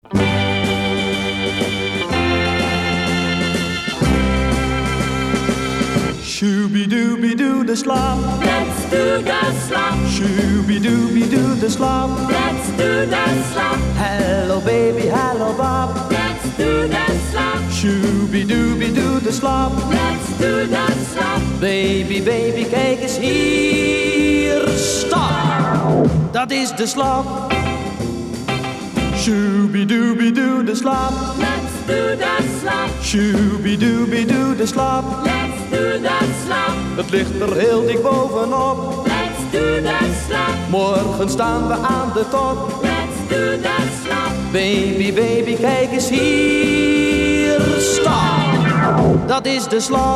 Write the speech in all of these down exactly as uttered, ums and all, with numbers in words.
Shooby-dooby-doo, de slaap. Let's do the slap. Shooby-dooby-doo, de slaap. Let's do the slap. Hello baby, hello Bob. Let's do the slap. Shooby-dooby-doo, de slaap. Let's do the slap. Baby, baby, kijk eens hier. Stop! Dat is de slaap. Shooby-dooby-doo, de slaap. Let's do the slap. Shooby-dooby-doo, de slaap. Let's do the slap. Het ligt er heel dik bovenop. Let's do the slap. Morgen staan we aan de top. Let's do the slap. Baby, baby, kijk eens hier. Stop! Dat is de slap.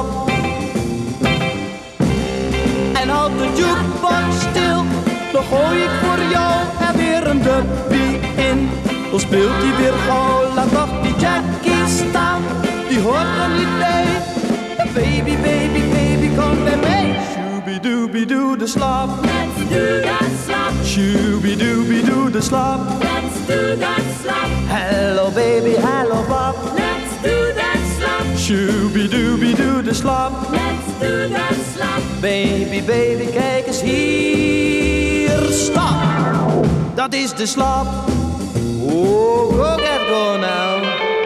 En houd de jukebox stil. Dan gooi ik voor jou er weer een dubbie in. Dan speelt hij weer gauw, laat toch die Jackie staan. Die hoort er niet bij. Baby, baby, baby, kom bij mij. Shooby-dooby-doo, de slaap. Let's do the slap. Shooby-dooby-doo, de slaap. Let's do the slap. Hello baby, hello Bob. Let's do the slap. Shooby-dooby-doo, de slaap. Let's do the slap. Baby, baby, kijk eens hier. Stop! Dat is de slaap. Oh, go get go now.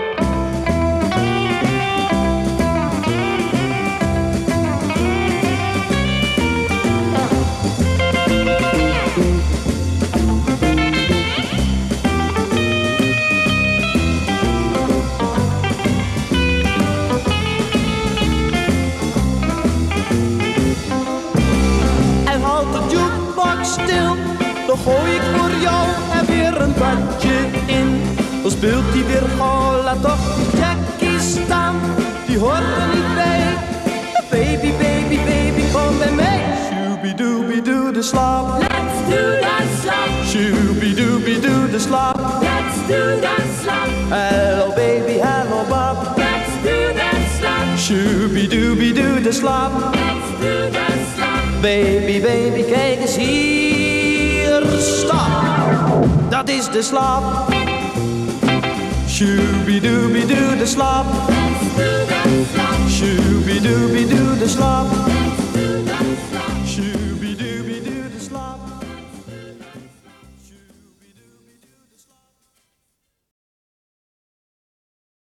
Stil, dan gooi ik voor jou er weer een badje in. Dan speelt hij weer gauw, laat toch die Jackie staan. Die hoort er niet bij. Baby, baby, baby, kom bij mij. Shooby-dooby-doo, de slaap. Let's do the slap. Shooby-dooby-doo, de slaap. Let's do the slap. Hello baby, hello Bob. Let's do the slap. Shooby-dooby-doo, de slaap. Let's do the slap. Baby, baby, kijk eens hier. Stop! Dat is de slaap. Shooby-dooby-doo, de slaap. Let's do the slap.